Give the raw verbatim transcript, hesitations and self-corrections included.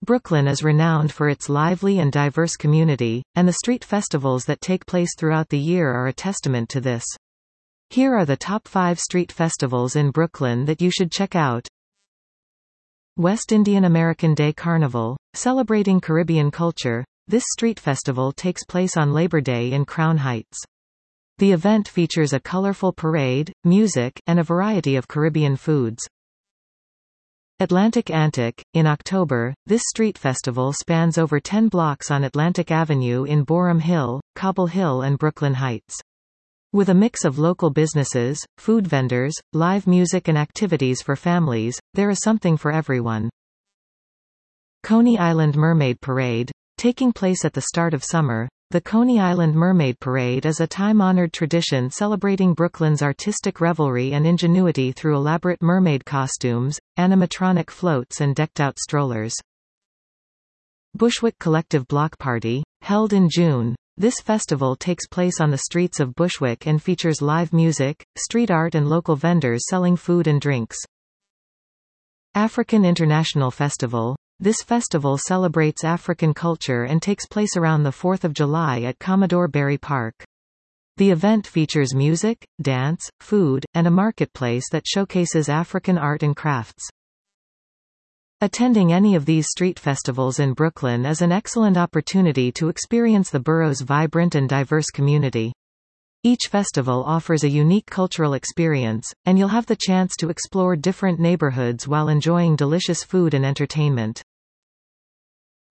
Brooklyn is renowned for its lively and diverse community, and the street festivals that take place throughout the year are a testament to this. Here are the top five street festivals in Brooklyn that you should check out. West Indian American Day Carnival, celebrating Caribbean culture. This street festival takes place on Labor Day in Crown Heights. The event features a colorful parade, music, and a variety of Caribbean foods. Atlantic Antic, in October, this street festival spans over ten blocks on Atlantic Avenue in Boerum Hill, Cobble Hill and Brooklyn Heights. With a mix of local businesses, food vendors, live music and activities for families, there is something for everyone. Coney Island Mermaid Parade. Taking place at the start of summer, the Coney Island Mermaid Parade is a time-honored tradition celebrating Brooklyn's artistic revelry and ingenuity through elaborate mermaid costumes, animatronic floats and decked-out strollers. Bushwick Collective Block Party, held in June. This festival takes place on the streets of Bushwick and features live music, street art and local vendors selling food and drinks. African International Festival. This festival celebrates African culture and takes place around the fourth of July at Commodore Barry Park. The event features music, dance, food, and a marketplace that showcases African art and crafts. Attending any of these street festivals in Brooklyn is an excellent opportunity to experience the borough's vibrant and diverse community. Each festival offers a unique cultural experience, and you'll have the chance to explore different neighborhoods while enjoying delicious food and entertainment.